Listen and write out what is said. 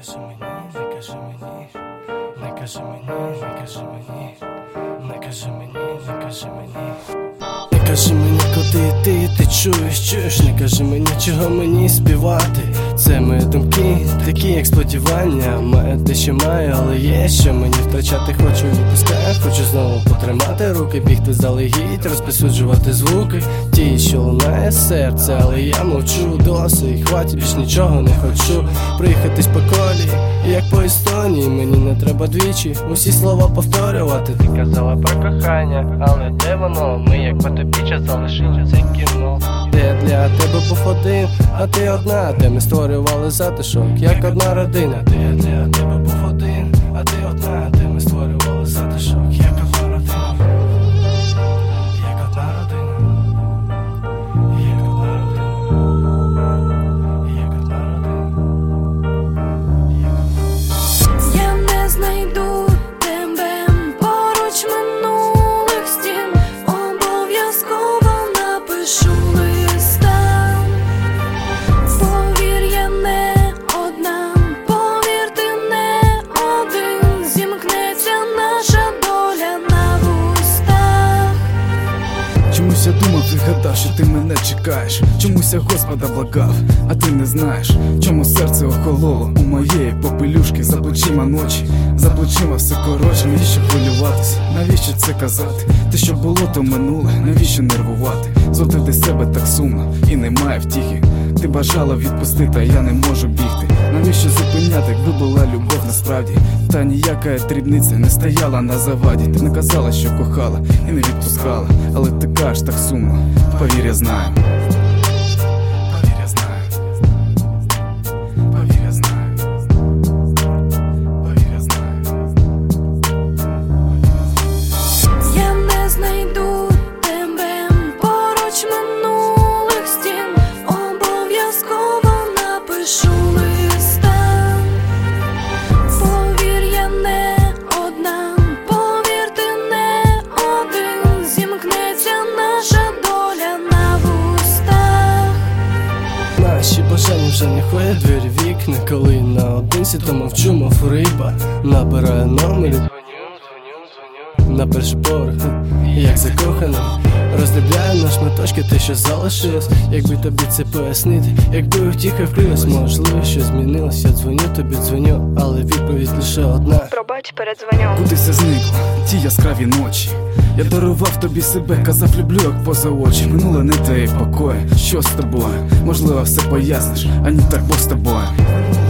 кажи мені, не кажи мені, не кажи мені, не кажи мені, не кажи мені, не кажи мені. Не кажи мені, куди йти, ти чуєш, не кажи мені, чого мені співати. Це мої думки, такі як сподівання. Маю те, що маю, але є що мені втрачати. Хочу відпускати, хочу знову потримати руки, бігти залегідь, розпосюджувати звуки, ті, що лунає серце, але я мовчу досить. Хватить, більш нічого не хочу. Приїхатись по колії, як по Естонії. Мені не треба двічі усі слова повторювати. Ти казала про кохання, але де воно? Ми як потопіча залишили це кіно. Де я для тебе був один, а ти одна. Де ми створювали затишок, як одна родина. Де я для тебе був один, а ти одна. Де ми створювали затишок, як одна родина. Як одна родина. Як одна родина. Як одна родина. Я не знайду тебе поруч минулих стін. Обов'язково напишу листа. Повір, я не одна, повір, ти не один. Зімкнеться наша доля на вустах. Чомусь я думав і гадав, що ти мене чекаєш. Чомусь я Господа благав, а ти не знаєш, чому серце охололо у моєї попелюшки. За плечима ночі, за плечима все коротше. Навіщо хвилюватися, навіщо це казати? Те, що було, то минуле, навіщо нервувати? Зводити себе так сумно і немає втіхи. Ти бажала відпустити, а я не можу бігти. Навіщо зупиняти, якби була любов насправді? Та ніяка дрібниця не стояла на заваді. Ти не казала, що кохала і не відпускала, але ти кажеш так сумно. Повір, я знаю. Повір, я знаю. Повір, я знаю. Повір, я знаю. Я не знайду тебе поруч минулих стін. Обов'язково напишу листа. Повір, я не одна, повір, ти не один. Зімкнеться наша доля на вустах. Наші бажання вже не ходять двері вікна. Коли наодинці, то мовчу, мов риба. Набираю номер, дзвоню на перший поверх, як закоханий. Роздивляю на шматочки те, що залишилось. Якби тобі це пояснити, якби утіха вкрилась, можливо, що змінилось. Я дзвоню тобі, дзвоню, але відповідь лише одна. Пробач, передзвоню. Куди все зникло, ті яскраві ночі. Я дарував тобі себе, казав люблю, як поза очі. Минуле не дає покою, що з тобою? Можливо, все поясниш, а ні так Бог з тобою.